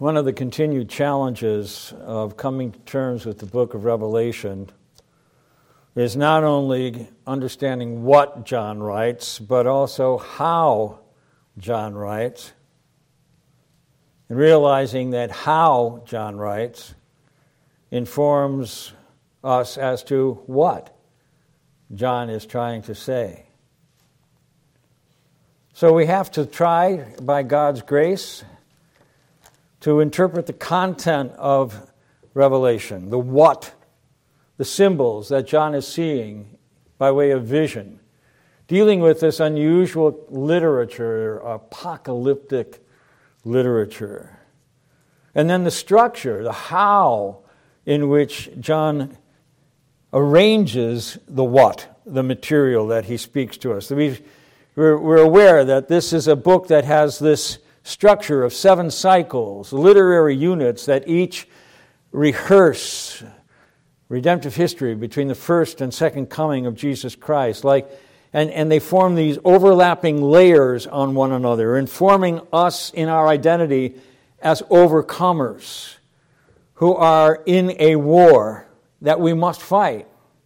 One of the continued challenges of coming to terms with the book of Revelation is not only understanding what John writes, but also how John writes, and realizing that how John writes informs us as to what John is trying to say. So we have to try, by God's grace, to interpret the content of Revelation, the what, the symbols that John is seeing by way of vision, dealing with this unusual literature, apocalyptic literature. And then the structure, the how in which John arranges the what, the material that he speaks to us. We're aware that this is a book that has this structure of 7 cycles, literary units that each rehearse redemptive history between the first and second coming of Jesus Christ. And they form these overlapping layers on one another, informing us in our identity as overcomers who are in a war that we must fight,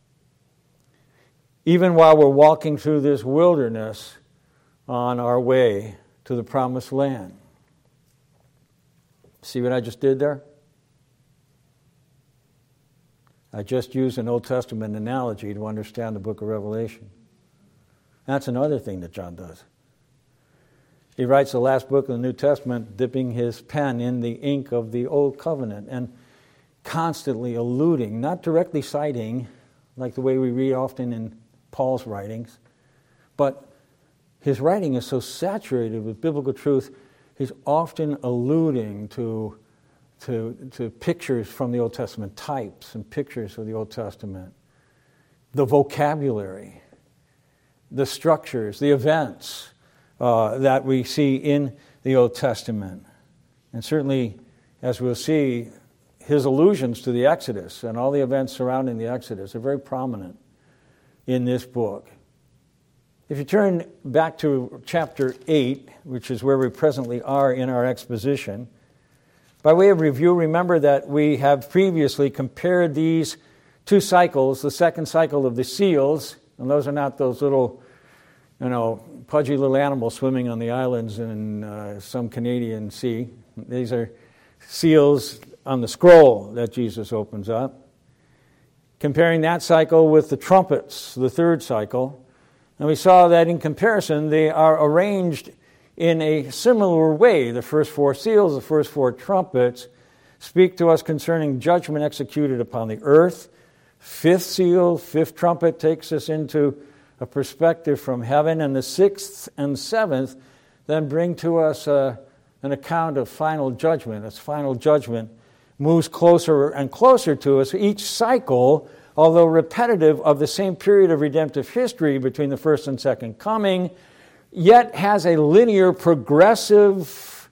even while we're walking through this wilderness on our way to the promised land. See what I just did there? I just used an Old Testament analogy to understand the book of Revelation. That's another thing that John does. He writes the last book of the New Testament dipping his pen in the ink of the Old Covenant and constantly alluding, not directly citing, like the way we read often in Paul's writings, but his writing is so saturated with biblical truth, he's often alluding to pictures from the Old Testament, types and pictures of the Old Testament, the vocabulary, the structures, the events that we see in the Old Testament. And certainly, as we'll see, his allusions to the Exodus and all the events surrounding the Exodus are very prominent in this book. If you turn back to chapter 8, which is where we presently are in our exposition, by way of review, remember that we have previously compared these 2 cycles, the second cycle of the seals, and those are not those little, pudgy little animals swimming on the islands in some Canadian sea. These are seals on the scroll that Jesus opens up. Comparing that cycle with the trumpets, the third cycle. And we saw that in comparison, they are arranged in a similar way. The first 4 seals, the first 4 trumpets, speak to us concerning judgment executed upon the earth. 5th seal, 5th trumpet takes us into a perspective from heaven. And the 6th and 7th then bring to us an account of final judgment. As final judgment moves closer and closer to us, each cycle, although repetitive of the same period of redemptive history between the first and second coming, yet has a linear, progressive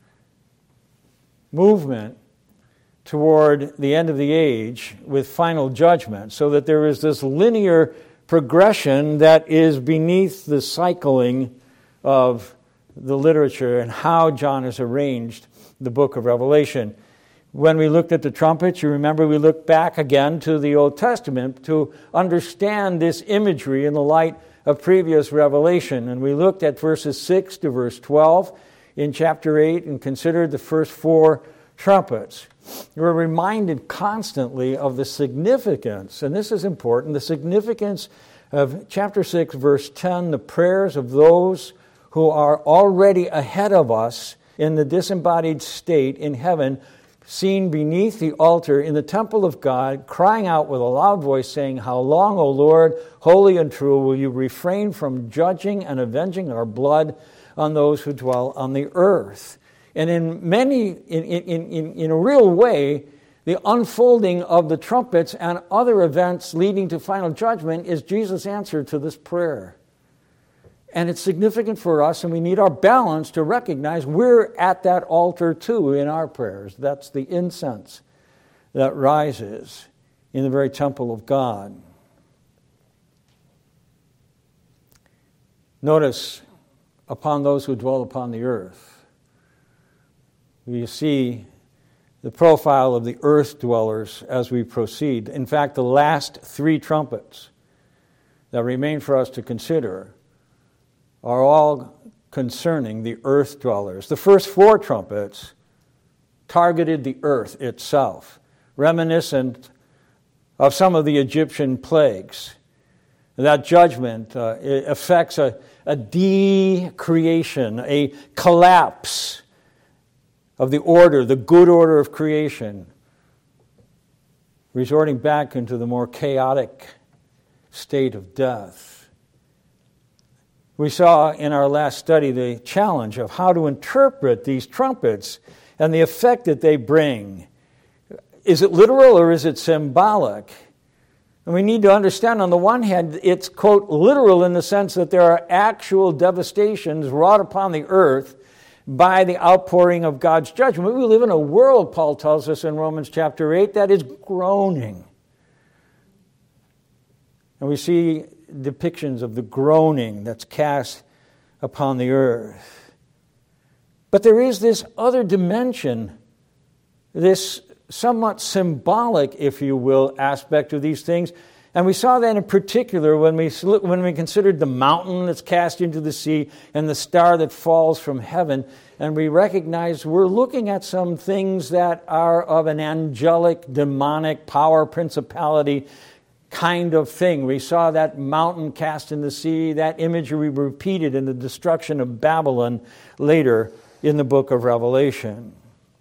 movement toward the end of the age with final judgment, so that there is this linear progression that is beneath the cycling of the literature and how John has arranged the book of Revelation. When we looked at the trumpets, you remember we looked back again to the Old Testament to understand this imagery in the light of previous revelation. And we looked at verses 6 to verse 12 in chapter 8 and considered the first 4 trumpets. We're reminded constantly of the significance, and this is important, the significance of chapter 6, verse 10, the prayers of those who are already ahead of us in the disembodied state in heaven, seen beneath the altar in the temple of God, crying out with a loud voice, saying, "How long, O Lord, holy and true, will you refrain from judging and avenging our blood on those who dwell on the earth?" And in a real way, the unfolding of the trumpets and other events leading to final judgment is Jesus' answer to this prayer. And it's significant for us, and we need our balance to recognize we're at that altar too in our prayers. That's the incense that rises in the very temple of God. Notice, upon those who dwell upon the earth. You see the profile of the earth dwellers as we proceed. In fact, the last 3 trumpets that remain for us to consider are all concerning the earth dwellers. The first 4 trumpets targeted the earth itself, reminiscent of some of the Egyptian plagues. That judgment affects a decreation, a collapse of the order, the good order of creation, resorting back into the more chaotic state of death. We saw in our last study the challenge of how to interpret these trumpets and the effect that they bring. Is it literal or is it symbolic? And we need to understand, on the one hand, it's, quote, literal in the sense that there are actual devastations wrought upon the earth by the outpouring of God's judgment. We live in a world, Paul tells us in Romans chapter 8, that is groaning. And we see depictions of the groaning that's cast upon the earth. But there is this other dimension, this somewhat symbolic, if you will, aspect of these things. And we saw that in particular when we considered the mountain that's cast into the sea and the star that falls from heaven. And we recognize we're looking at some things that are of an angelic, demonic power, principality kind of thing. We saw that mountain cast in the sea, that imagery repeated in the destruction of Babylon later in the book of Revelation.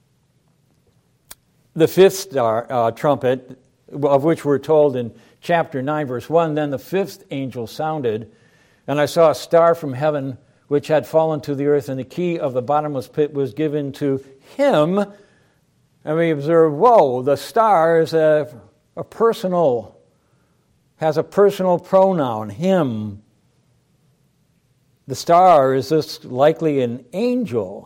The 5th trumpet, of which we're told in chapter 9, verse 1, then the 5th angel sounded, and I saw a star from heaven which had fallen to the earth, and the key of the bottomless pit was given to him. And we observe, whoa, the star is has a personal pronoun, him. The star is this likely an angel.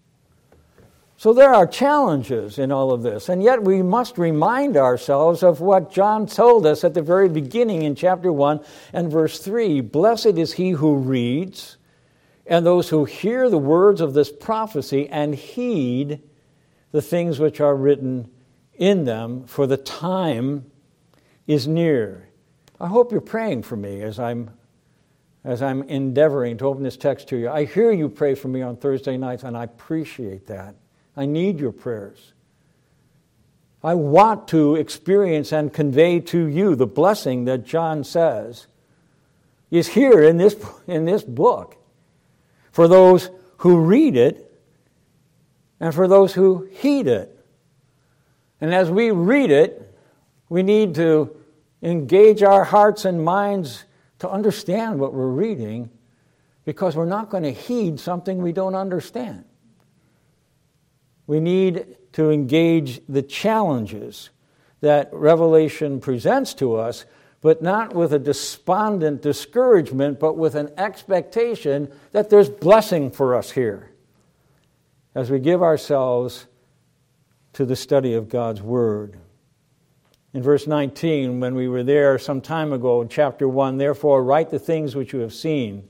So there are challenges in all of this, and yet we must remind ourselves of what John told us at the very beginning in chapter 1 and verse 3. Blessed is he who reads, and those who hear the words of this prophecy and heed the things which are written in them, for the time is near. I hope you're praying for me as I'm endeavoring to open this text to you. I hear you pray for me on Thursday nights, and I appreciate that. I need your prayers. I want to experience and convey to you the blessing that John says is here in this book for those who read it and for those who heed it. And as we read it, we need to engage our hearts and minds to understand what we're reading, because we're not going to heed something we don't understand. We need to engage the challenges that Revelation presents to us, but not with a despondent discouragement, but with an expectation that there's blessing for us here as we give ourselves to the study of God's Word. In verse 19, when we were there some time ago in chapter 1, therefore write the things which you have seen,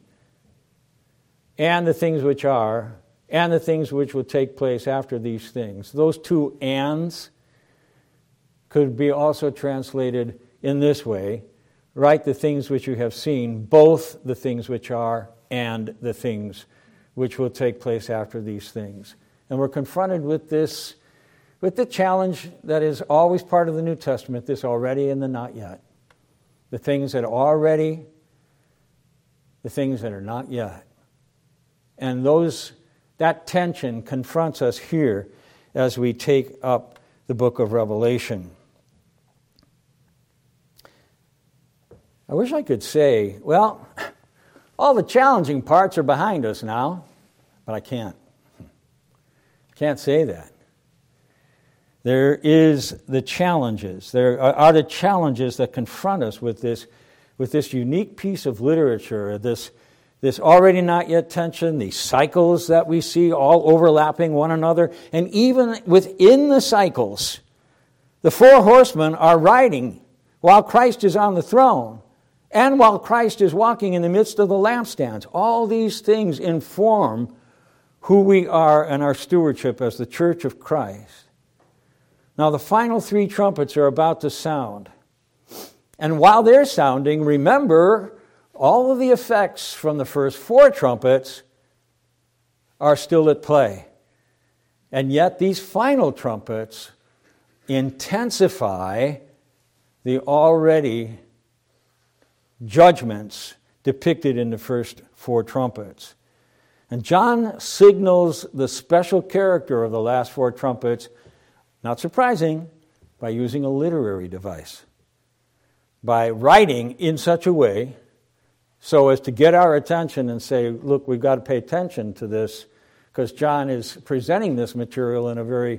and the things which are, and the things which will take place after these things. Those 2 ands could be also translated in this way: write the things which you have seen, both the things which are and the things which will take place after these things. And we're confronted with this, with the challenge that is always part of the New Testament, this already and the not yet. The things that are already, the things that are not yet. And that tension confronts us here as we take up the book of Revelation. I wish I could say, well, all the challenging parts are behind us now, but I can't. I can't say that. There is the challenges. There are the challenges that confront us with this unique piece of literature, this already not yet tension, these cycles that we see all overlapping one another. And even within the cycles, the 4 horsemen are riding while Christ is on the throne and while Christ is walking in the midst of the lampstands. All these things inform who we are and our stewardship as the church of Christ. Now the final 3 trumpets are about to sound. And while they're sounding, remember, all of the effects from the first 4 trumpets are still at play. And yet these final trumpets intensify the already judgments depicted in the first 4 trumpets. And John signals the special character of the last 4 trumpets, not surprising, by using a literary device. By writing in such a way so as to get our attention and say, look, we've got to pay attention to this, because John is presenting this material in a very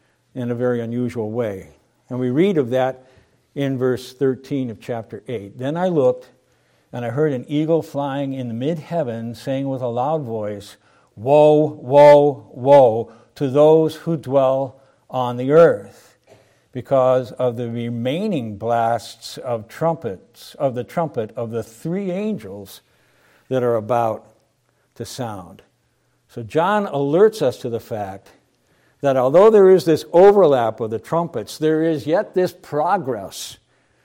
unusual way. And we read of that in verse 13 of chapter 8. Then I looked, and I heard an eagle flying in the mid-heaven, saying with a loud voice, Woe, woe, woe to those who dwell on the earth, because of the remaining blasts of trumpets, of the trumpet of the 3 angels that are about to sound. So John alerts us to the fact that although there is this overlap of the trumpets, there is yet this progress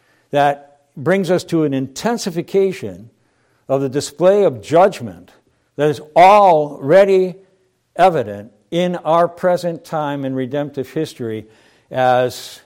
that brings us to an intensification of the display of judgment that is already evident in our present time in redemptive history as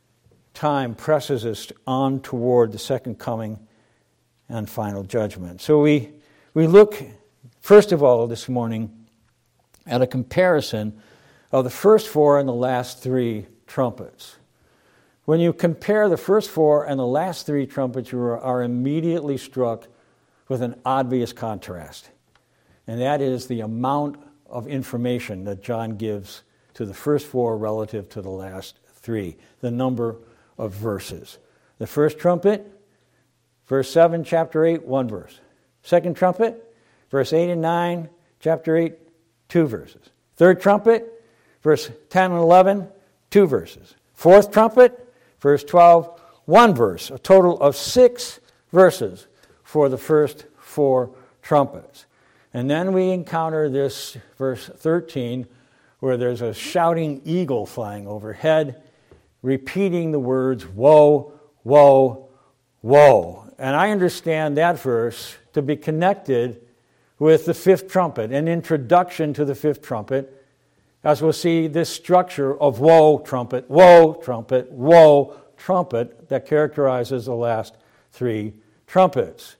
time presses us on toward the second coming and final judgment. So we look, first of all, this morning at a comparison of the first 4 and the last 3 trumpets. When you compare the first 4 and the last 3 trumpets, you are immediately struck with an obvious contrast. And that is the amount of information that John gives to the first 4 relative to the last 3, the number of verses. The first trumpet, verse 7, chapter 8, 1 verse. Second trumpet, verse 8 and 9, chapter 8, 2 verses. Third trumpet, verse 10 and 11, 2 verses. Fourth trumpet, verse 12, 1 verse. A total of 6 verses for the first 4 trumpets. And then we encounter this verse 13, where there's a shouting eagle flying overhead, repeating the words, woe, woe, woe. And I understand that verse to be connected with the 5th trumpet, an introduction to the 5th trumpet, as we'll see this structure of woe, trumpet, woe, trumpet, woe, trumpet that characterizes the last 3 trumpets.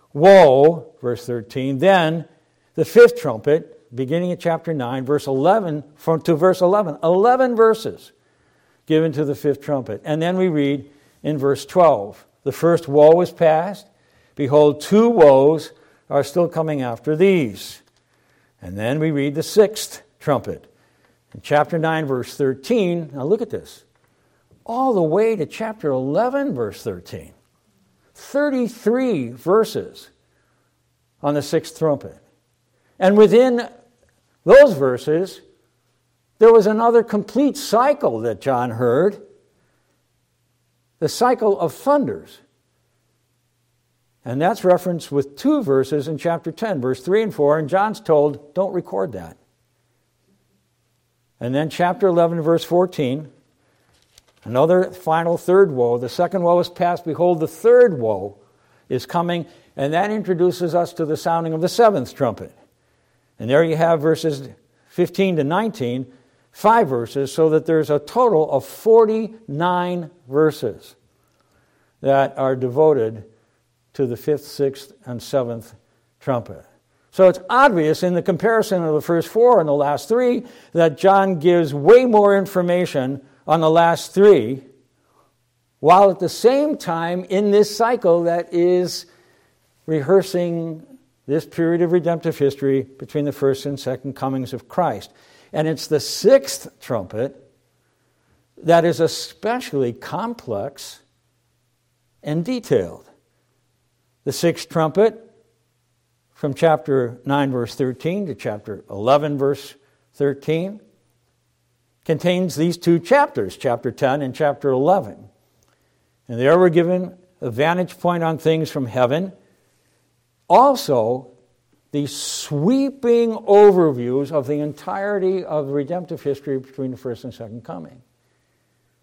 Woe, verse 13, then the 5th trumpet, beginning at chapter 9, verse 11 to verse 11, 11 verses given to the 5th trumpet. And then we read in verse 12, the first woe is past. Behold, 2 woes are still coming after these. And then we read the 6th trumpet. In chapter 9, verse 13, now look at this, all the way to chapter 11, verse 13. 33 verses on the 6th trumpet. And within those verses, there was another complete cycle that John heard, the cycle of thunders. And that's referenced with 2 verses in chapter 10, verse 3 and 4, and John's told, don't record that. And then chapter 11, verse 14, another final 3rd woe. The 2nd woe is past. Behold, the 3rd woe is coming, and that introduces us to the sounding of the 7th trumpet. And there you have verses 15 to 19, 5 verses, so that there's a total of 49 verses that are devoted to the 5th, 6th, and 7th trumpet. So it's obvious in the comparison of the first 4 and the last 3 that John gives way more information on the last 3, while at the same time in this cycle that is rehearsing this period of redemptive history between the first and second comings of Christ. And it's the 6th trumpet that is especially complex and detailed. The 6th trumpet, from chapter 9, verse 13 to chapter 11, verse 13, contains these 2 chapters, chapter 10 and chapter 11. And there we're given a vantage point on things from heaven. Also, the sweeping overviews of the entirety of redemptive history between the first and second coming.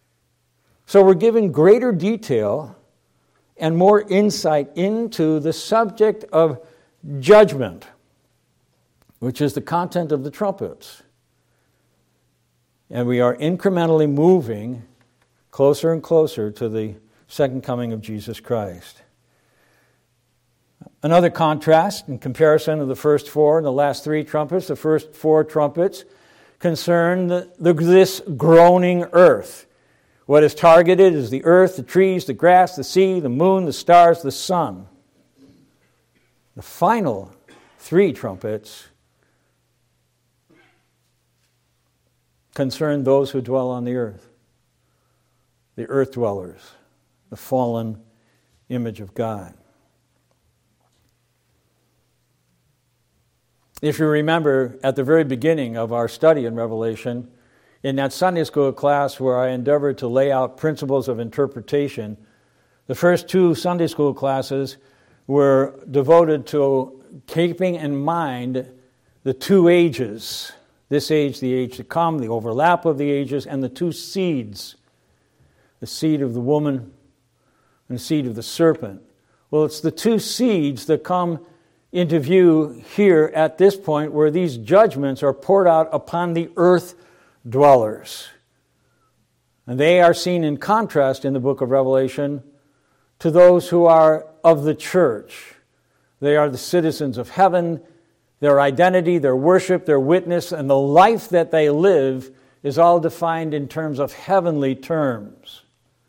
So we're given greater detail and more insight into the subject of judgment, which is the content of the trumpets. And we are incrementally moving closer and closer to the second coming of Jesus Christ. Another contrast in comparison of the first four and the last three trumpets, the first four trumpets concern this groaning earth. What is targeted is the earth, the trees, the grass, the sea, the moon, the stars, the sun. The final three trumpets concern those who dwell on the earth dwellers, the fallen image of God. If you remember, at the very beginning of our study in Revelation, in that Sunday school class where I endeavored to lay out principles of interpretation, the first two Sunday school classes were devoted to keeping in mind the two ages, this age, the age to come, the overlap of the ages, and the two seeds, the seed of the woman and the seed of the serpent. Well, it's the two seeds that come into view here at this point where these judgments are poured out upon the earth dwellers. And they are seen in contrast in the book of Revelation to those who are of the church. They are the citizens of heaven. Their identity, their worship, their witness, and the life that they live is all defined in terms of heavenly terms.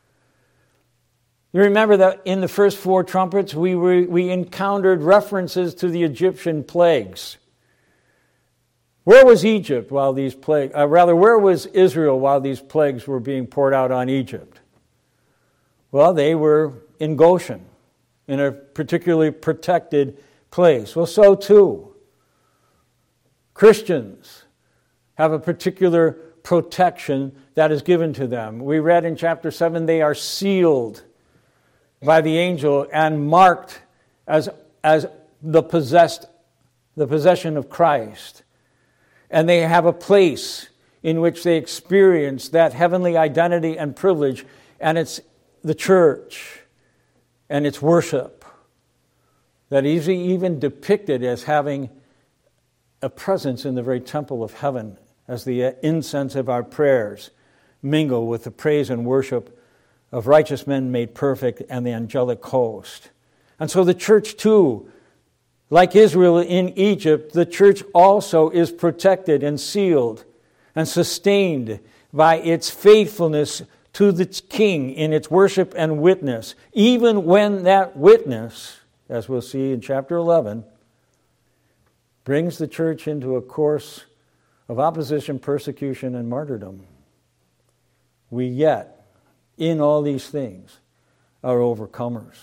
You remember that in the first four trumpets, we encountered references to the Egyptian plagues. Where was Egypt while these plagues, where was Israel while these plagues were being poured out on Egypt? Well, they were in Goshen, in a particularly protected place. Well, so too, Christians have a particular protection that is given to them. We read in chapter 7, they are sealed by the angel and marked as the possession of Christ. And they have a place in which they experience that heavenly identity and privilege, and it's the church and its worship that is even depicted as having a presence in the very temple of heaven as the incense of our prayers mingle with the praise and worship of righteous men made perfect and the angelic host. And so the church too, like Israel in Egypt, the church also is protected and sealed and sustained by its faithfulness to the King in its worship and witness, even when that witness, as we'll see in chapter 11, brings the church into a course of opposition, persecution, and martyrdom. We yet, in all these things, are overcomers.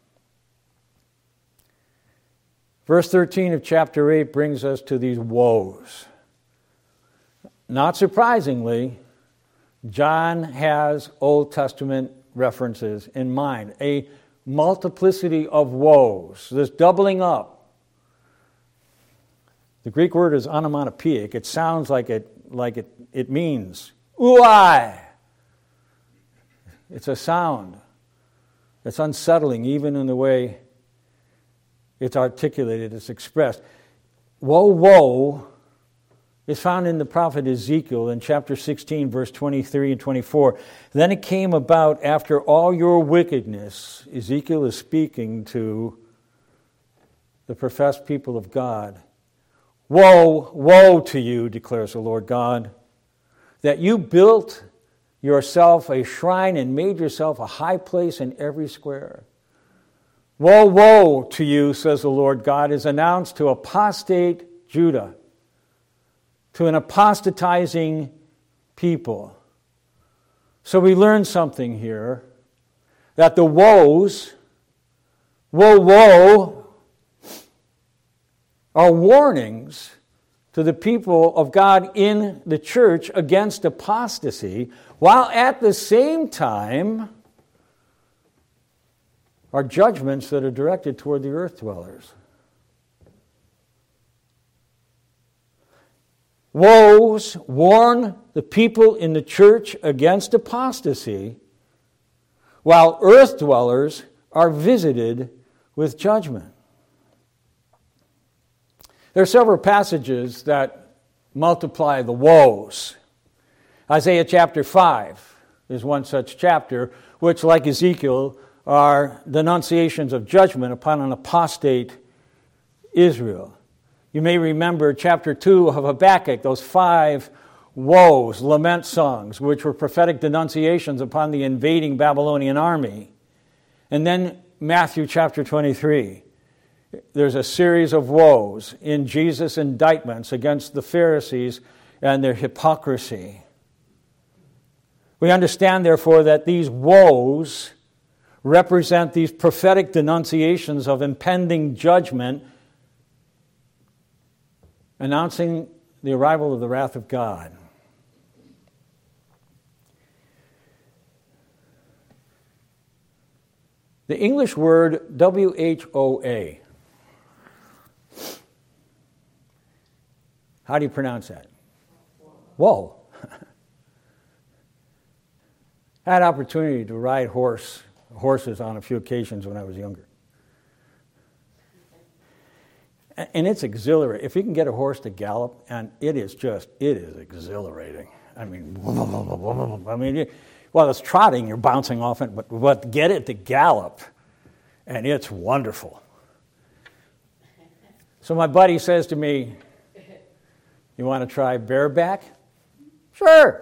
Verse 13 of chapter 8 brings us to these woes. Not surprisingly, John has Old Testament references in mind, a multiplicity of woes, this doubling up. The Greek word is onomatopoeic. It sounds like it means uai. It's a sound that's unsettling even in the way it's articulated, it's expressed. Woe, woe is found in the prophet Ezekiel in chapter 16, verse 23 and 24. Then it came about after all your wickedness, Ezekiel is speaking to the professed people of God. Woe, woe to you, declares the Lord God, that you built yourself a shrine and made yourself a high place in every square. Woe, woe to you, says the Lord God, is announced to apostate Judah, to an apostatizing people. So we learn something here, that the woes, woe, woe, are warnings to the people of God in the church against apostasy, while at the same time are judgments that are directed toward the earth dwellers. Woes warn the people in the church against apostasy, while earth dwellers are visited with judgment. There are several passages that multiply the woes. Isaiah chapter 5 is one such chapter, which, like Ezekiel, are denunciations of judgment upon an apostate Israel. You may remember chapter 2 of Habakkuk, those 5 woes, lament songs, which were prophetic denunciations upon the invading Babylonian army. And then Matthew chapter 23. There's a series of woes in Jesus' indictments against the Pharisees and their hypocrisy. We understand, therefore, that these woes represent these prophetic denunciations of impending judgment, announcing the arrival of the wrath of God. The English word WHOA. How do you pronounce that? Whoa. I had opportunity to ride horses on a few occasions when I was younger. And it's exhilarating. If you can get a horse to gallop, and it is exhilarating. I mean, while it's trotting, you're bouncing off it, but get it to gallop, and it's wonderful. So my buddy says to me, "You want to try bareback?" "Sure."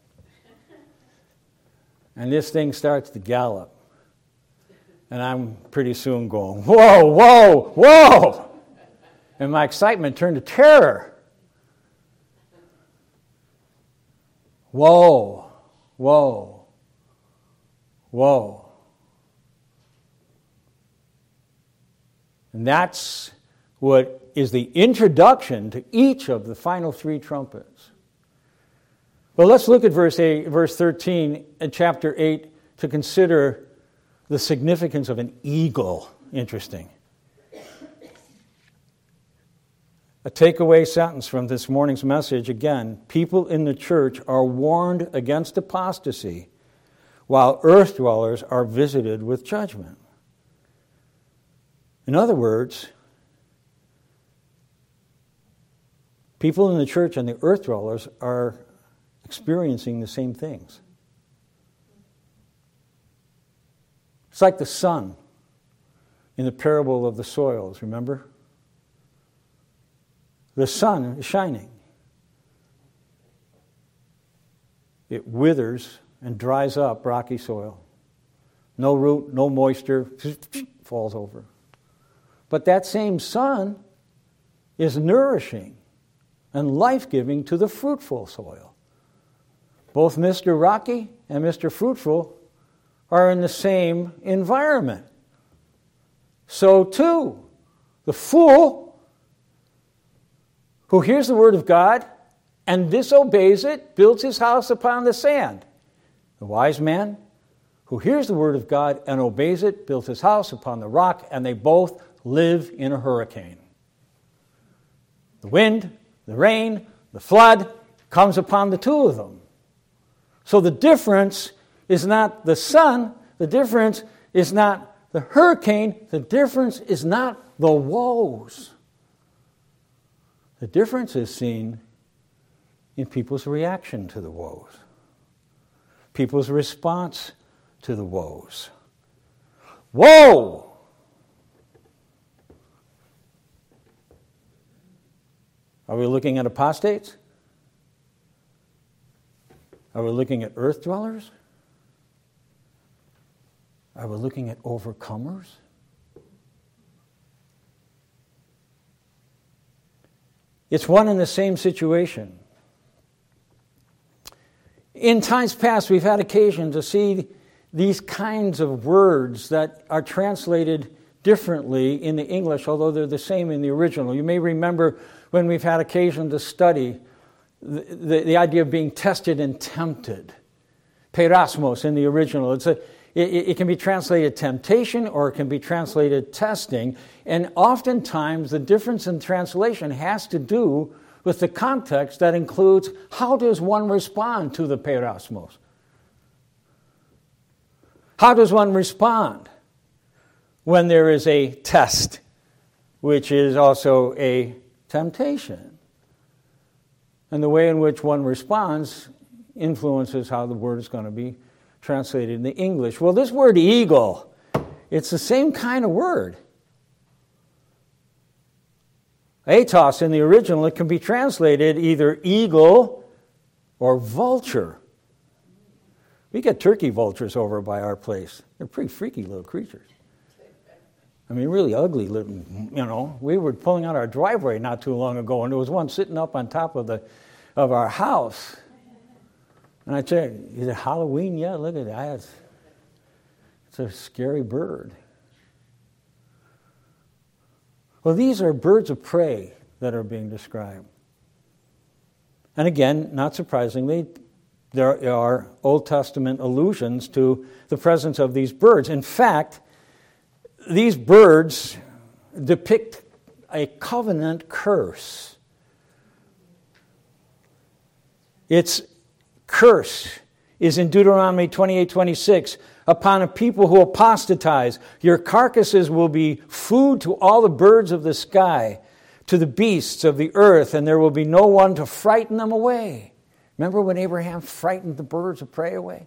And this thing starts to gallop. And I'm pretty soon going, "Whoa, whoa, whoa!" And my excitement turned to terror. Whoa, whoa, whoa. And that's what is the introduction to each of the final 3 trumpets. Well, let's look at verse 13 in chapter 8 to consider the significance of an eagle. Interesting. A takeaway sentence from this morning's message, again, people in the church are warned against apostasy, while earth dwellers are visited with judgment. In other words, people in the church and the earth dwellers are experiencing the same things. It's like the sun in the parable of the soils, remember? The sun is shining. It withers and dries up rocky soil. No root, no moisture, falls over. But that same sun is nourishing and life-giving to the fruitful soil. Both Mr. Rocky and Mr. Fruitful are in the same environment. So too, the fool who hears the word of God and disobeys it builds his house upon the sand. The wise man who hears the word of God and obeys it builds his house upon the rock, and they both live in a hurricane. The wind, the rain, the flood comes upon the two of them. So the difference is not the sun, the difference is not the hurricane, the difference is not the woes. The difference is seen in people's reaction to the woes, people's response to the woes. Woe! Are we looking at apostates? Are we looking at earth dwellers? Are we looking at overcomers? It's one and the same situation. In times past, we've had occasion to see these kinds of words that are translated differently in the English, although they're the same in the original. You may remember when we've had occasion to study the idea of being tested and tempted. Perasmos in the original. It can be translated temptation or it can be translated testing. And oftentimes the difference in translation has to do with the context that includes how does one respond to the perasmos. How does one respond when there is a test, which is also a temptation? And the way in which one responds influences how the word is going to be translated in the English. Well, this word eagle, it's the same kind of word. Atos in the original, it can be translated either eagle or vulture. We get turkey vultures over by our place. They're pretty freaky little creatures. I mean, really ugly little, We were pulling out our driveway not too long ago, and there was one sitting up on top of our house. And I said, is it Halloween yet? Look at that. It's a scary bird. Well, these are birds of prey that are being described. And again, not surprisingly, there are Old Testament allusions to the presence of these birds. In fact, these birds depict a covenant curse. Its curse is in Deuteronomy 28:26. Upon a people who apostatize, your carcasses will be food to all the birds of the sky, to the beasts of the earth, and there will be no one to frighten them away. Remember when Abraham frightened the birds of prey away?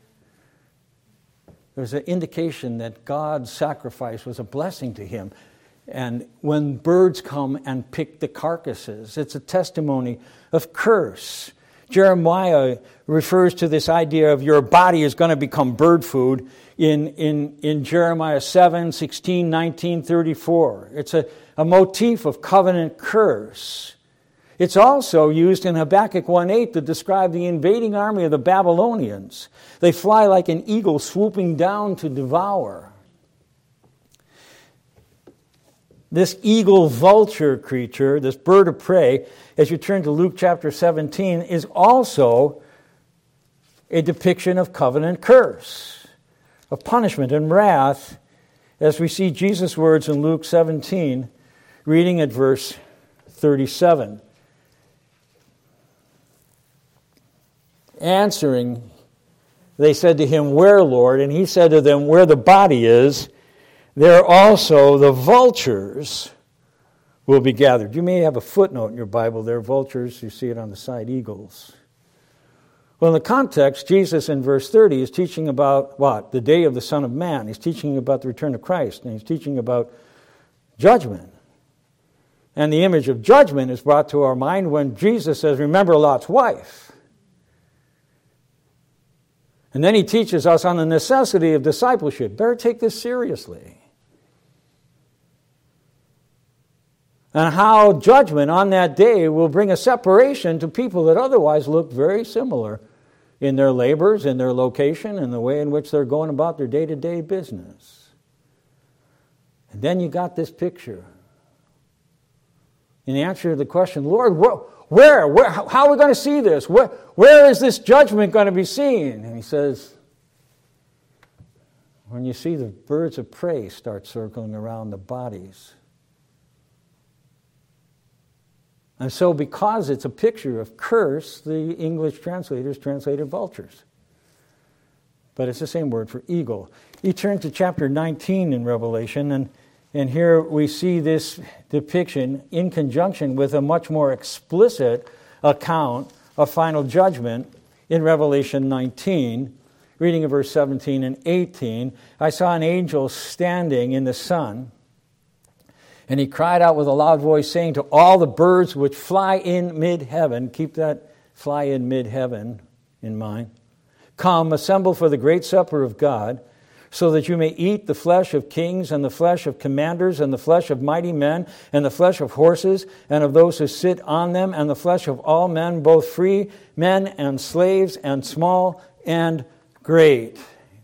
There's an indication that God's sacrifice was a blessing to him. And when birds come and pick the carcasses, it's a testimony of curse. Jeremiah refers to this idea of your body is going to become bird food in Jeremiah 7, 16, 19, 34. It's a motif of covenant curse. It's also used in Habakkuk 1:8 to describe the invading army of the Babylonians. They fly like an eagle swooping down to devour. This eagle vulture creature, this bird of prey, as you turn to Luke chapter 17, is also a depiction of covenant curse, of punishment and wrath, as we see Jesus' words in Luke 17, reading at verse 37. Answering, they said to him, "Where, Lord?" And he said to them, "Where the body is, there also the vultures will be gathered." You may have a footnote in your Bible there, vultures, you see it on the side, eagles. Well, in the context, Jesus in verse 30 is teaching about what? The day of the Son of Man. He's teaching about the return of Christ, and he's teaching about judgment. And the image of judgment is brought to our mind when Jesus says, "Remember Lot's wife." And then he teaches us on the necessity of discipleship. Better take this seriously. And how judgment on that day will bring a separation to people that otherwise look very similar in their labors, in their location, in the way in which they're going about their day-to-day business. And then you got this picture. In the answer to the question, "Lord, where? How are we going to see this? Where is this judgment going to be seen?" And he says, when you see the birds of prey start circling around the bodies. And so because it's a picture of curse, the English translators translated vultures. But it's the same word for eagle. You turn to chapter 19 in Revelation, and here we see this depiction in conjunction with a much more explicit account of final judgment in Revelation 19, reading of verse 17 and 18. "I saw an angel standing in the sun, and he cried out with a loud voice, saying to all the birds which fly in mid-heaven," keep that fly in mid-heaven in mind, "Come, assemble for the great supper of God, so that you may eat the flesh of kings and the flesh of commanders and the flesh of mighty men and the flesh of horses and of those who sit on them and the flesh of all men, both free men and slaves and small and great."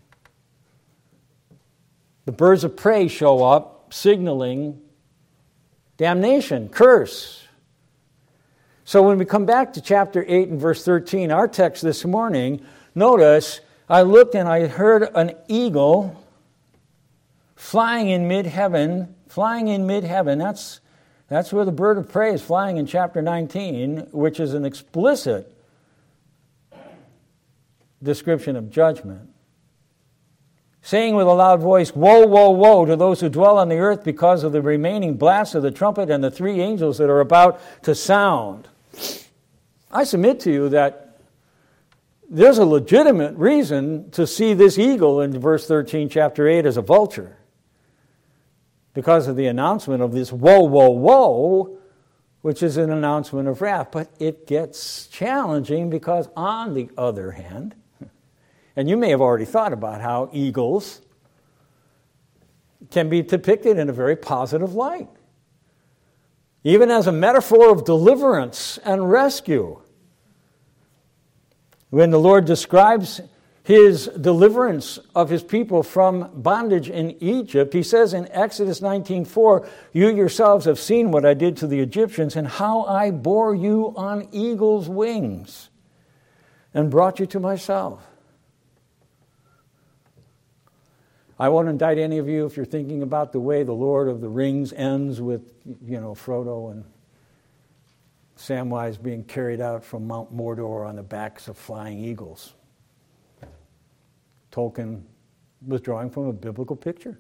The birds of prey show up, signaling damnation, curse. So when we come back to chapter 8 and verse 13, our text this morning, notice, I looked and I heard an eagle flying in mid-heaven. Flying in mid-heaven, that's where the bird of prey is flying in chapter 19, which is an explicit description of judgment. saying with a loud voice, Woe, woe, woe to those who dwell on the earth because of the remaining blast of the trumpet and the 3 angels that are about to sound. I submit to you that there's a legitimate reason to see this eagle in verse 13, chapter 8, as a vulture. Because of the announcement of this woe, woe, woe, which is an announcement of wrath. But it gets challenging because on the other hand, and you may have already thought about how eagles can be depicted in a very positive light, even as a metaphor of deliverance and rescue. When the Lord describes His deliverance of His people from bondage in Egypt, He says in Exodus 19:4, You yourselves have seen what I did to the Egyptians and how I bore you on eagle's wings and brought you to myself. I won't indict any of you if you're thinking about the way the Lord of the Rings ends with, Frodo and Samwise being carried out from Mount Mordor on the backs of flying eagles. Tolkien was drawing from a biblical picture.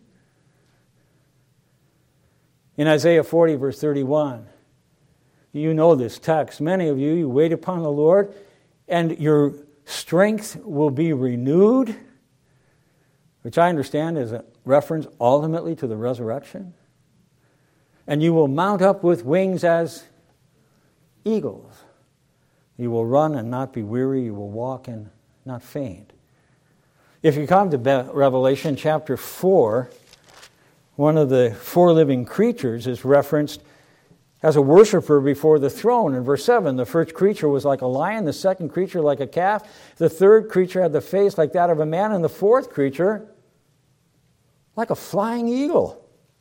In Isaiah 40, verse 31, you know this text. Many of you wait upon the Lord, and your strength will be renewed, which I understand is a reference ultimately to the resurrection. And you will mount up with wings as eagles. You will run and not be weary. You will walk and not faint. If you come to Revelation chapter 4, one of the 4 living creatures is referenced as a worshiper before the throne. In verse 7, the first creature was like a lion, the second creature like a calf, the third creature had the face like that of a man, and the fourth creature like a flying eagle.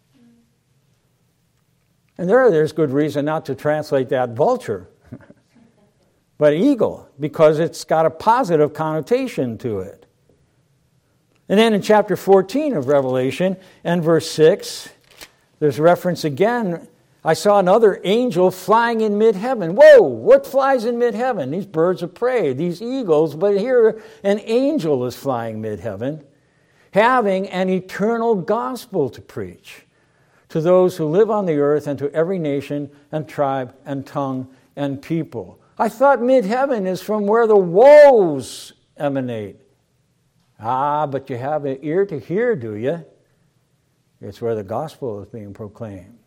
And there's good reason not to translate that vulture, but eagle, because it's got a positive connotation to it. And then in chapter 14 of Revelation and verse 6, there's reference again, I saw another angel flying in mid-heaven. Whoa, what flies in mid-heaven? These birds of prey, these eagles, but here an angel is flying mid-heaven, having an eternal gospel to preach to those who live on the earth and to every nation and tribe and tongue and people. I thought mid-heaven is from where the woes emanate. But you have an ear to hear, do you? It's where the gospel is being proclaimed.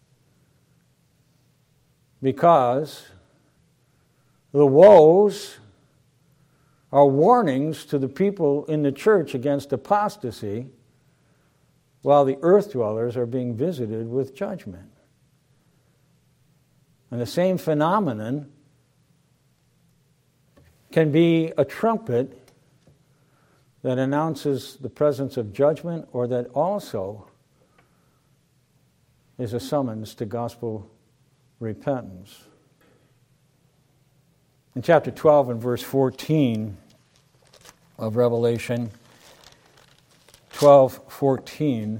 Because the woes are warnings to the people in the church against apostasy, while the earth dwellers are being visited with judgment. And the same phenomenon can be a trumpet that announces the presence of judgment, or that also is a summons to gospel repentance. In chapter 12 and verse 14 of Revelation, 12:14,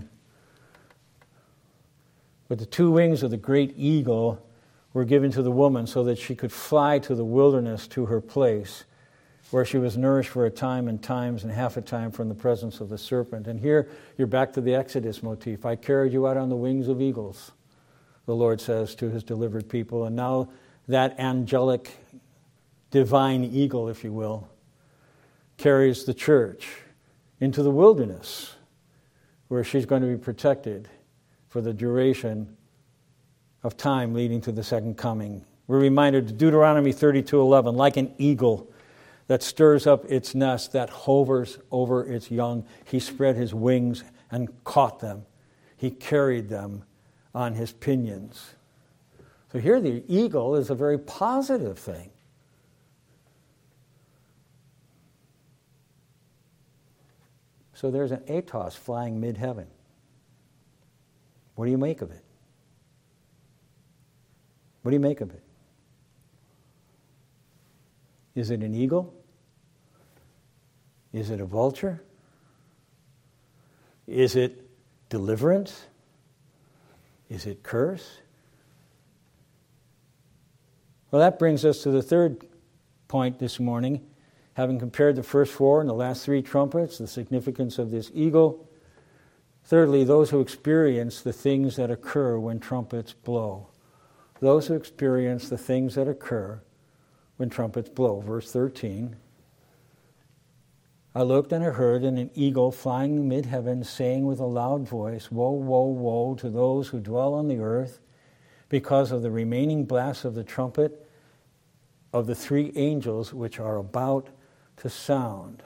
but the 2 wings of the great eagle were given to the woman so that she could fly to the wilderness to her place, where she was nourished for a time and times and half a time from the presence of the serpent. And here you're back to the Exodus motif. I carried you out on the wings of eagles, the Lord says to His delivered people. And now that angelic, divine eagle, if you will, carries the church into the wilderness, where she's going to be protected for the duration of time leading to the second coming. We're reminded of Deuteronomy 32:11, like an eagle that stirs up its nest, that hovers over its young, He spread His wings and caught them. He carried them on His pinions. So here the eagle is a very positive thing. So there's an Atos flying mid-heaven. What do you make of it? What do you make of it? Is it an eagle? Is it a vulture? Is it deliverance? Is it curse? Well, that brings us to the third point this morning, having compared the first 4 and the last 3 trumpets, the significance of this eagle. Thirdly, those who experience the things that occur when trumpets blow. Those who experience the things that occur when trumpets blow. Verse 13. I looked and I heard an eagle flying mid-heaven, saying with a loud voice, Woe, woe, woe to those who dwell on the earth, because of the remaining blast of the trumpet of the 3 angels which are about to sound.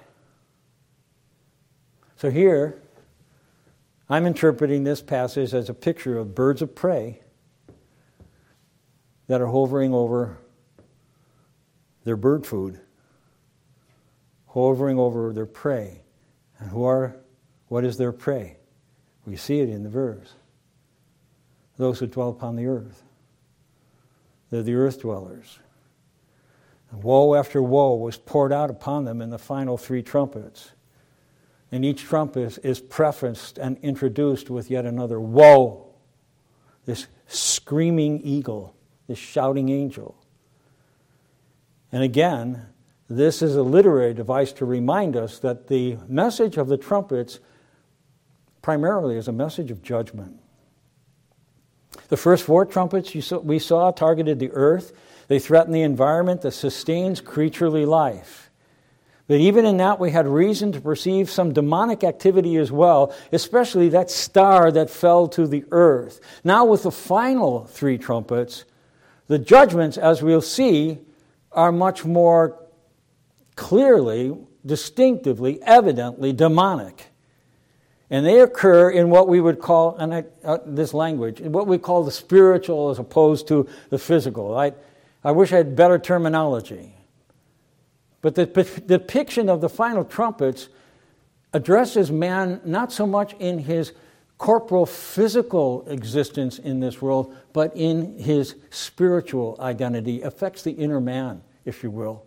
So here, I'm interpreting this passage as a picture of birds of prey that are hovering over their bird food, hovering over their prey. And what is their prey? We see it in the verse. Those who dwell upon the earth. They're the earth dwellers. And woe after woe was poured out upon them in the final 3 trumpets. And each trumpet is prefaced and introduced with yet another woe. This screaming eagle, this shouting angel. And again, this is a literary device to remind us that the message of the trumpets primarily is a message of judgment. The first 4 trumpets we saw targeted the earth. They threatened the environment that sustains creaturely life. But even in that, we had reason to perceive some demonic activity as well, especially that star that fell to the earth. Now with the final 3 trumpets, the judgments, as we'll see, are much more clearly, distinctively, evidently demonic. And they occur in what we would call, this language, what we call the spiritual as opposed to the physical. I wish I had better terminology. But the depiction of the final trumpets addresses man not so much in his corporal, physical existence in this world, but in his spiritual identity, affects the inner man, if you will.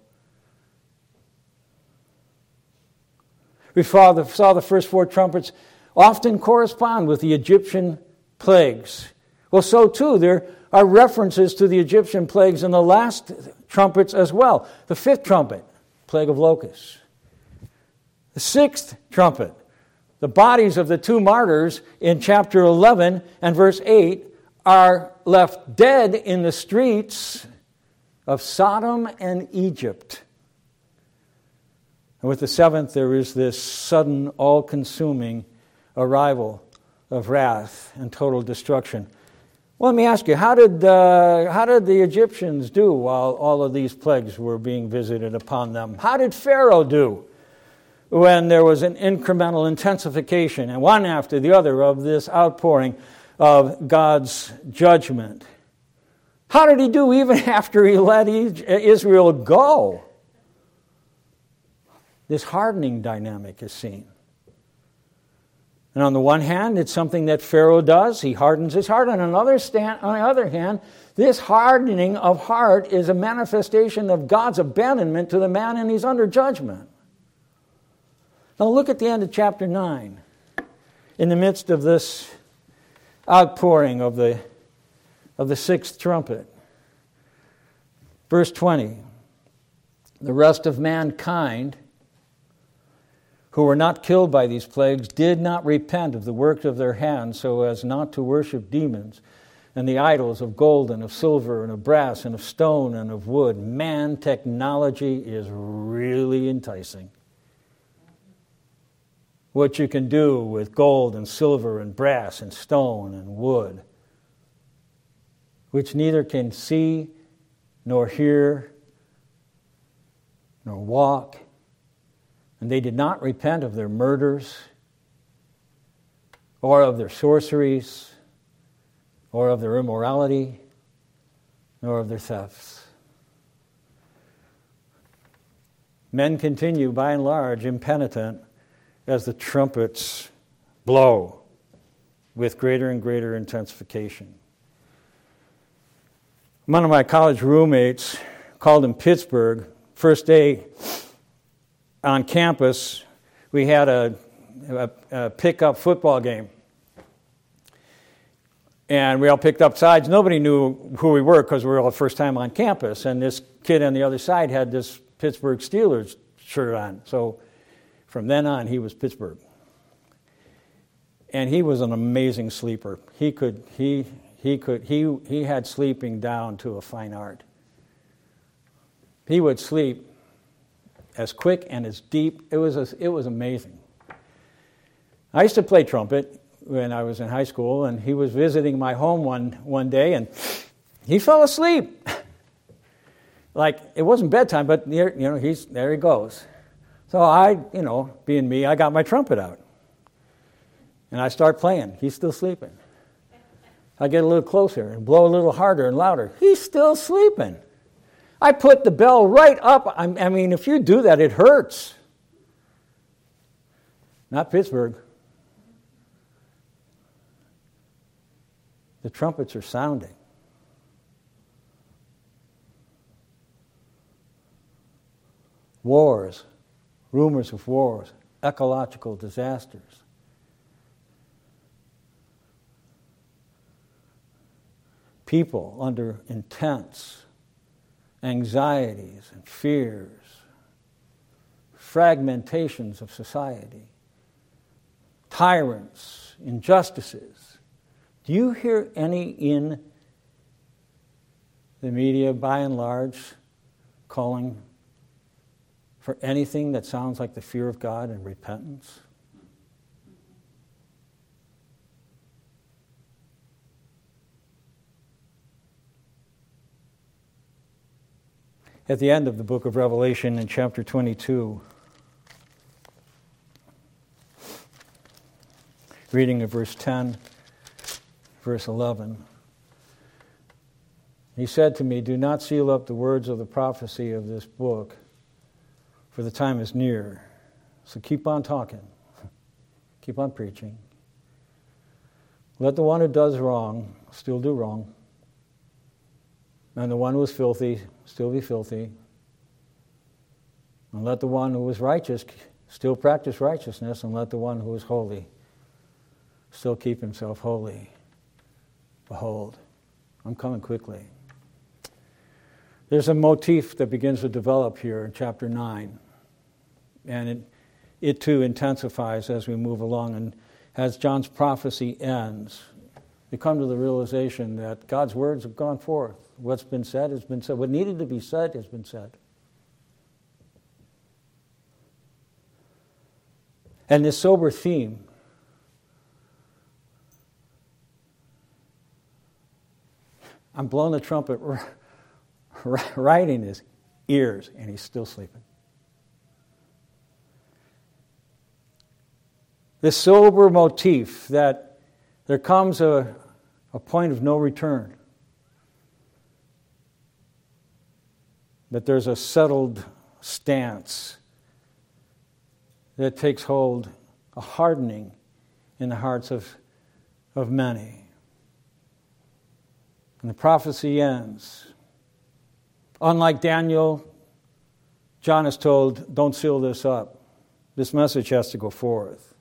We saw the first 4 trumpets often correspond with the Egyptian plagues. Well, so too, there are references to the Egyptian plagues in the last trumpets as well. The 5th trumpet, plague of locusts. The 6th trumpet, the bodies of the 2 martyrs in chapter 11 and verse 8 are left dead in the streets of Sodom and Egypt. And with the 7th, there is this sudden, all-consuming arrival of wrath and total destruction. Well, let me ask you, how did the Egyptians do while all of these plagues were being visited upon them? How did Pharaoh do when there was an incremental intensification, and one after the other, of this outpouring of God's judgment? How did he do even after he let Israel go? This hardening dynamic is seen. And on the one hand, it's something that Pharaoh does. He hardens his heart. On the other hand, this hardening of heart is a manifestation of God's abandonment to the man, and he's under judgment. Now look at the end of chapter 9. In the midst of this outpouring of the 6th trumpet. Verse 20. The rest of mankind who were not killed by these plagues did not repent of the work of their hands so as not to worship demons and the idols of gold and of silver and of brass and of stone and of wood. Man, technology is really enticing. What you can do with gold and silver and brass and stone and wood, which neither can see nor hear nor walk. And they did not repent of their murders, or of their sorceries, or of their immorality, nor of their thefts. Men continue, by and large, impenitent as the trumpets blow with greater and greater intensification. One of my college roommates called in Pittsburgh, first day on campus, we had a pickup football game. And we all picked up sides. Nobody knew who we were because we were all the first time on campus. And this kid on the other side had this Pittsburgh Steelers shirt on. So from then on, he was Pittsburgh. And he was an amazing sleeper. He had sleeping down to a fine art. He would sleep as quick and as deep. It was amazing. I used to play trumpet when I was in high school, and he was visiting my home one day, and he fell asleep. Like, it wasn't bedtime, but there he goes. So I, being me, I got my trumpet out. And I start playing. He's still sleeping. I get a little closer and blow a little harder and louder. He's still sleeping. I put the bell right up. I mean, if you do that, it hurts. Not Pittsburgh. The trumpets are sounding. Wars, rumors of wars, ecological disasters. People under intense anxieties and fears, fragmentations of society, tyrants, injustices. Do you hear any in the media, by and large, calling for anything that sounds like the fear of God and repentance? At the end of the book of Revelation in chapter 22, reading of verse 10, verse 11, he said to me, "Do not seal up the words of the prophecy of this book, for the time is near." So keep on talking. Keep on preaching. Let the one who does wrong still do wrong. And the one who is filthy still be filthy. And let the one who is righteous still practice righteousness, and let the one who is holy still keep himself holy. Behold, I'm coming quickly. There's a motif that begins to develop here in chapter 9. And it too intensifies as we move along. And as John's prophecy ends, we come to the realization that God's words have gone forth. What's been said has been said. What needed to be said has been said. And this sober theme I'm blowing the trumpet right in his ears, and he's still sleeping. This sober motif that there comes a point of no return. That there's a settled stance that takes hold, a hardening in the hearts of many. And the prophecy ends. Unlike Daniel, John is told, don't seal this up. This message has to go forth.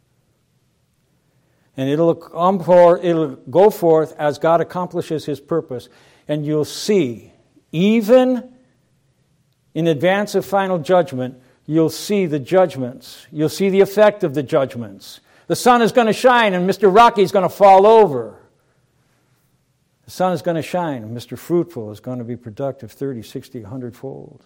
And it'll go forth as God accomplishes His purpose. And you'll see, even in advance of final judgment, you'll see the judgments. You'll see the effect of the judgments. The sun is going to shine and Mr. Rocky is going to fall over. The sun is going to shine and Mr. Fruitful is going to be productive 30, 60, 100-fold.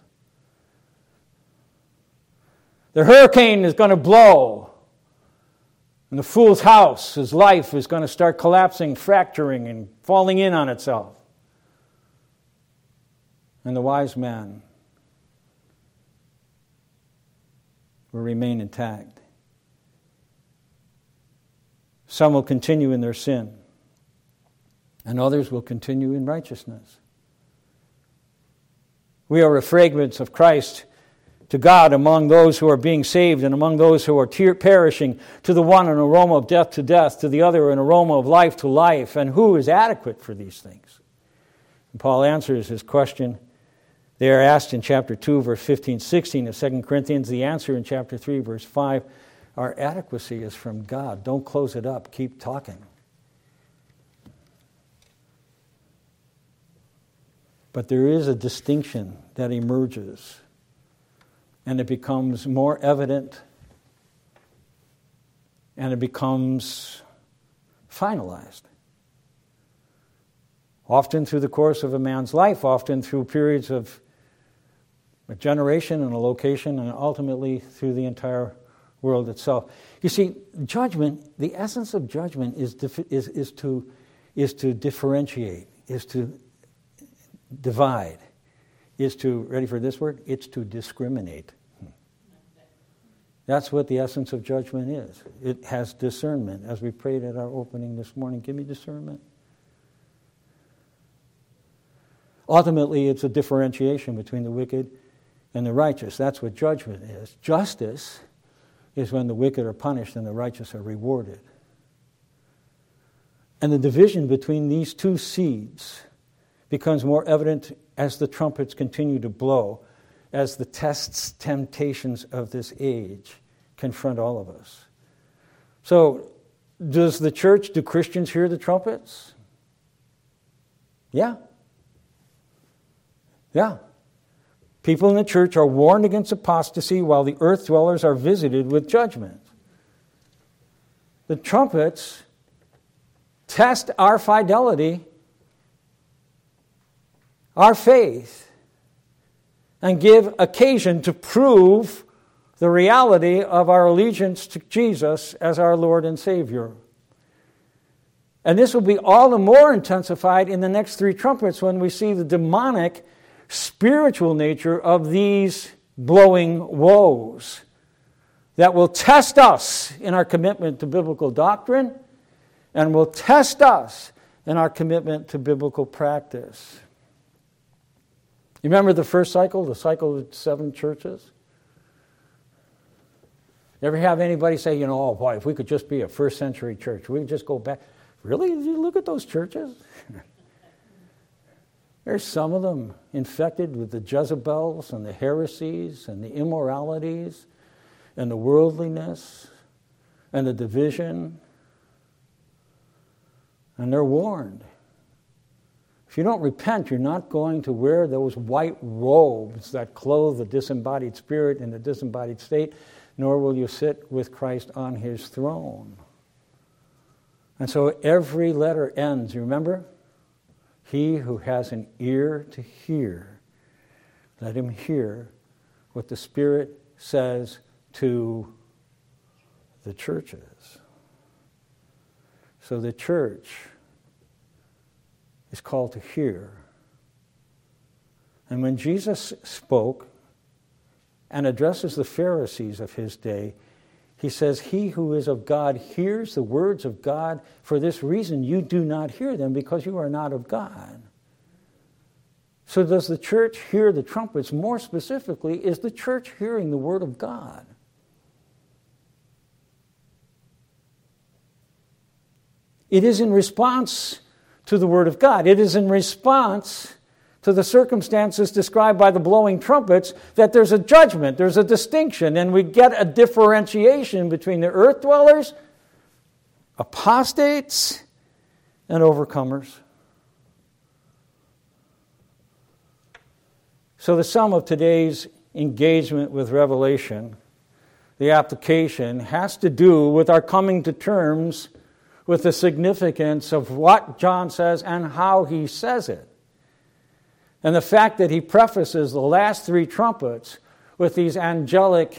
The hurricane is going to blow. And the fool's house, his life, is going to start collapsing, fracturing, and falling in on itself. And the wise man will remain intact. Some will continue in their sin, and others will continue in righteousness. We are a fragrance of Christ to God among those who are being saved and among those who are perishing. To the one, an aroma of death to death. To the other, an aroma of life to life. And who is adequate for these things? And Paul answers his question. They are asked in chapter 2, verse 15, 16 of 2 Corinthians. The answer in chapter 3, verse 5. Our adequacy is from God. Don't close it up. Keep talking. But there is a distinction that emerges and it becomes more evident, and it becomes finalized. Often through the course of a man's life, often through periods of a generation and a location, and ultimately through the entire world itself. You see, judgment, the essence of judgment is to differentiate, is to divide, is to, ready for this word? It's to discriminate. That's what the essence of judgment is. It has discernment, as we prayed at our opening this morning. Give me discernment. Ultimately, it's a differentiation between the wicked and the righteous. That's what judgment is. Justice is when the wicked are punished and the righteous are rewarded. And the division between these two seeds becomes more evident as the trumpets continue to blow, as the tests, temptations of this age confront all of us. So, do Christians hear the trumpets? Yeah. Yeah. People in the church are warned against apostasy while the earth dwellers are visited with judgment. The trumpets test our fidelity, our faith, and give occasion to prove the reality of our allegiance to Jesus as our Lord and Savior. And this will be all the more intensified in the next three trumpets when we see the demonic spiritual nature of these blowing woes that will test us in our commitment to biblical doctrine and will test us in our commitment to biblical practice. You remember the first cycle, the cycle of 7 churches? You ever have anybody say, oh boy, if we could just be a first century church, we could just go back. Really? Did you look at those churches? There's some of them infected with the Jezebels and the heresies and the immoralities and the worldliness and the division. And they're warned. If you don't repent, you're not going to wear those white robes that clothe the disembodied spirit in the disembodied state, nor will you sit with Christ on his throne. And so every letter ends, you remember? He who has an ear to hear, let him hear what the Spirit says to the churches. So the church is called to hear. And when Jesus spoke and addresses the Pharisees of his day, he says, he who is of God hears the words of God. For this reason you do not hear them, because you are not of God. So does the church hear the trumpets? More specifically, is the church hearing the word of God? It is in response to the word of God. It is in response to the circumstances described by the blowing trumpets that there's a judgment, there's a distinction, and we get a differentiation between the earth dwellers, apostates, and overcomers. So the sum of today's engagement with Revelation, the application, has to do with our coming to terms with the significance of what John says and how he says it. And the fact that he prefaces the last 3 trumpets with these angelic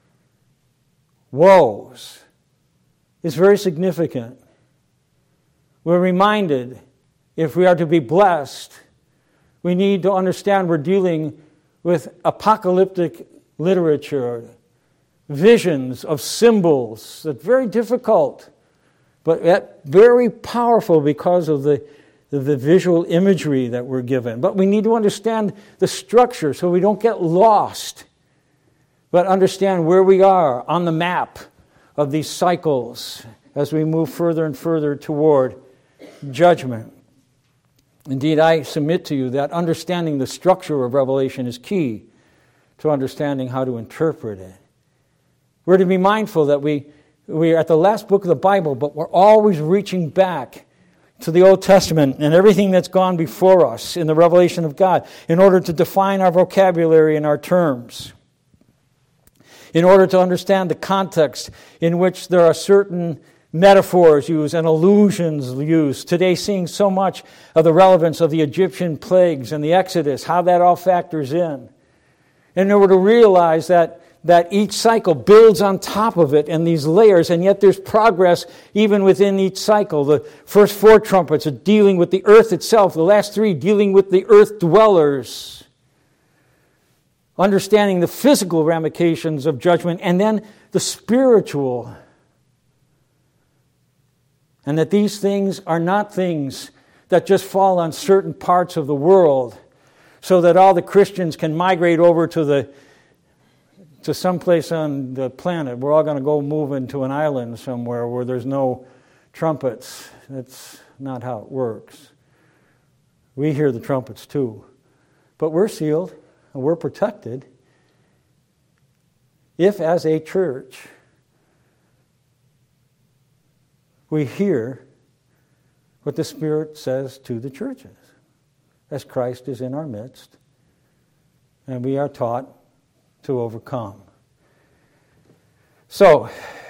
woes is very significant. We're reminded, if we are to be blessed, we need to understand we're dealing with apocalyptic literature, visions of symbols that are very difficult, but yet very powerful because of the visual imagery that we're given. But we need to understand the structure so we don't get lost, but understand where we are on the map of these cycles as we move further and further toward judgment. Indeed, I submit to you that understanding the structure of Revelation is key to understanding how to interpret it. We're to be mindful that we are at the last book of the Bible, but we're always reaching back to the Old Testament and everything that's gone before us in the revelation of God in order to define our vocabulary and our terms. in order to understand the context in which there are certain metaphors used and allusions used. Today, seeing so much of the relevance of the Egyptian plagues and the Exodus, how that all factors in order to realize that each cycle builds on top of it in these layers, and yet there's progress even within each cycle. The first 4 trumpets are dealing with the earth itself, the last 3 dealing with the earth dwellers. Understanding the physical ramifications of judgment, and then the spiritual. And that these things are not things that just fall on certain parts of the world, so that all the Christians can migrate over to someplace on the planet. We're all going to go move into an island somewhere where there's no trumpets. That's not how it works. We hear the trumpets too. But we're sealed and we're protected if, as a church, we hear what the Spirit says to the churches, as Christ is in our midst, and we are taught to overcome. So,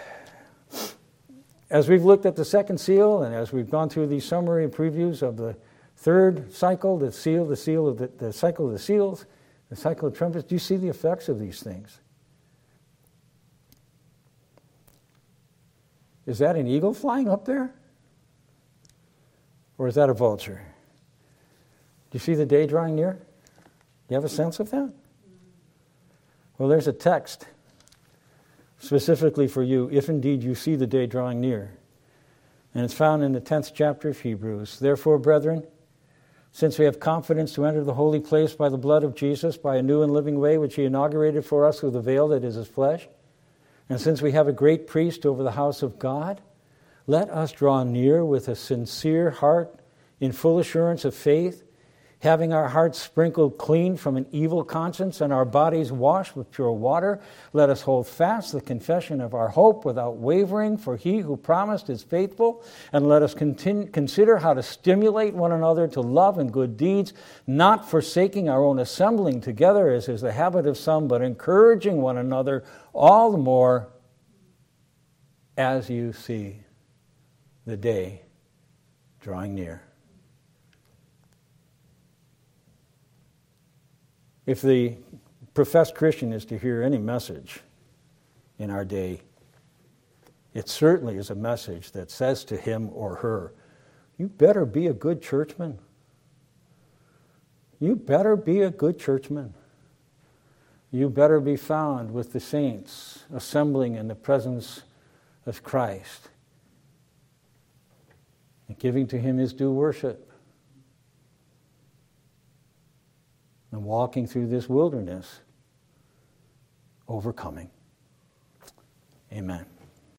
as we've looked at the second seal, and as we've gone through these summary previews of the third cycle, the cycle of the seals, the cycle of trumpets, do you see the effects of these things? Is that an eagle flying up there? Or is that a vulture? Do you see the day drawing near? Do you have a sense of that? Well, there's a text specifically for you, if indeed you see the day drawing near. And it's found in the 10th chapter of Hebrews. Therefore, brethren, since we have confidence to enter the holy place by the blood of Jesus, by a new and living way which he inaugurated for us through the veil that is his flesh, and since we have a great priest over the house of God, let us draw near with a sincere heart in full assurance of faith, having our hearts sprinkled clean from an evil conscience and our bodies washed with pure water. Let us hold fast the confession of our hope without wavering, for he who promised is faithful. And let us consider how to stimulate one another to love and good deeds, not forsaking our own assembling together, as is the habit of some, but encouraging one another all the more as you see the day drawing near. If the professed Christian is to hear any message in our day, it certainly is a message that says to him or her, you better be a good churchman. You better be a good churchman. You better be found with the saints, assembling in the presence of Christ, and giving to him his due worship, and walking through this wilderness, overcoming. Amen.